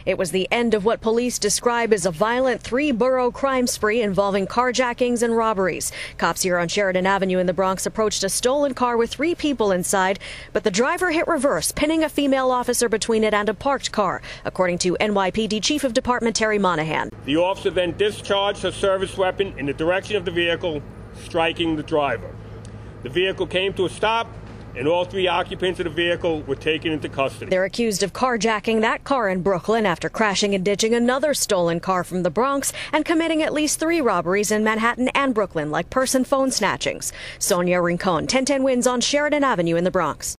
It was the end of what police describe as a violent three-borough crime spree involving carjackings and robberies. Cops here on Sheridan Avenue in the Bronx approached a stolen car with 3 people inside, but the driver hit reverse, pinning a female officer between it and a parked car, according to NYPD Chief of Department Terry Monahan. The officer then discharged her service weapon in the direction of the vehicle, striking the driver. The vehicle came to a stop, and all 3 occupants of the vehicle were taken into custody. They're accused of carjacking that car in Brooklyn after crashing and ditching another stolen car from the Bronx and committing at least 3 robberies in Manhattan and Brooklyn, like purse and phone snatchings. Sonia Rincon, 1010 Wins on Sheridan Avenue in the Bronx.